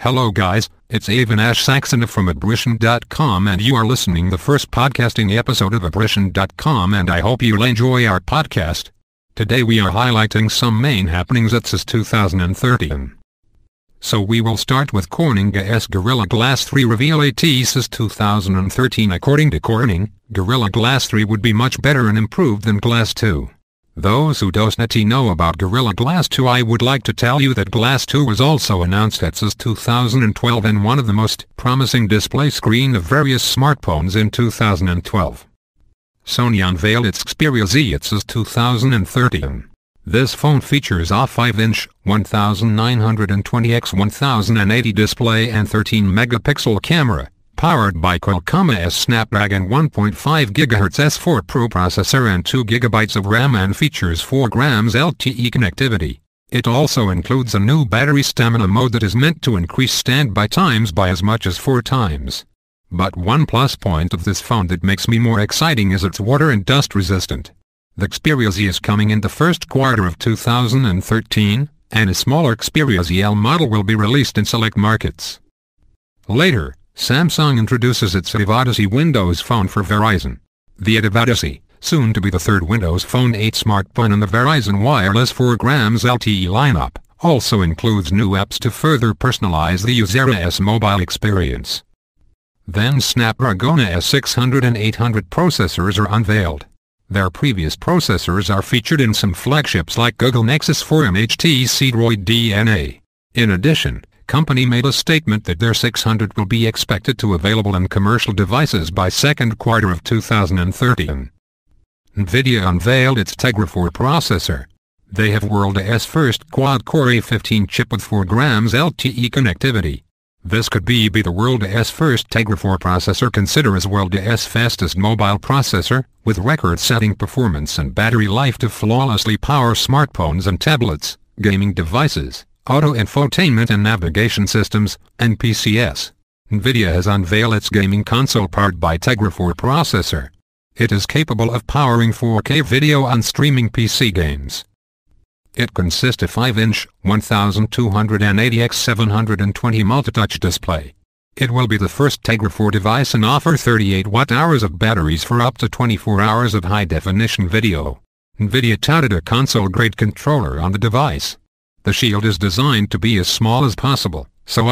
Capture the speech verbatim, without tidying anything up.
Hello guys, it's Avinash Saxena from Aborition dot com and you are listening the first podcasting episode of Aborition dot com and I hope you'll enjoy our podcast. Today we are highlighting some main happenings at C E S two thousand thirteen. So we will start with Corning A S Gorilla Glass three reveal at C E S two thousand thirteen. According to Corning, Gorilla Glass three would be much better and improved than Glass two. Those who don't know about Gorilla Glass two, I would like to tell you that Glass two was also announced at C E S two thousand twelve and one of the most promising display screen of various smartphones in two thousand twelve. Sony unveiled its Xperia Z at C E S two thousand thirteen. This phone features a five inch, nineteen twenty by ten eighty display and thirteen megapixel camera, powered by Qualcomm's Snapdragon one point five gigahertz S four Pro processor and two gigabytes of RAM and features four grams L T E connectivity. It also includes a new battery stamina mode that is meant to increase standby times by as much as four times. But one plus point of this phone that makes me more exciting is its water and dust resistant. The Xperia Z is coming in the first quarter of two thousand thirteen, and a smaller Xperia Z L model will be released in select markets. Later, Samsung introduces its Ativ Odyssey Windows Phone for Verizon. The Ativ Odyssey, soon to be the third Windows Phone eight smartphone in the Verizon Wireless four grams L T E lineup, also includes new apps to further personalize the user's mobile experience. Then Snapdragon S six hundred and eight hundred processors are unveiled. Their previous processors are featured in some flagships like Google Nexus four and H T C Droid D N A. In addition, company made a statement that their six hundred will be expected to available in commercial devices by second quarter of two thousand thirteen. Nvidia unveiled its Tegra four processor. They have world's first quad-core A fifteen chip with four grams L T E connectivity. This could be, be the world's first Tegra four processor, considered as world's fastest mobile processor, with record-setting performance and battery life to flawlessly power smartphones and tablets, gaming devices, auto infotainment and navigation systems, and P Cs. Nvidia has unveiled its gaming console powered by Tegra four processor. It is capable of powering four K video on streaming P C games. It consists of five inch, twelve eighty by seven twenty multi-touch display. It will be the first Tegra four device and offer thirty-eight watt hours of batteries for up to twenty-four hours of high-definition video. Nvidia touted a console-grade controller on the device. The shield is designed to be as small as possible, so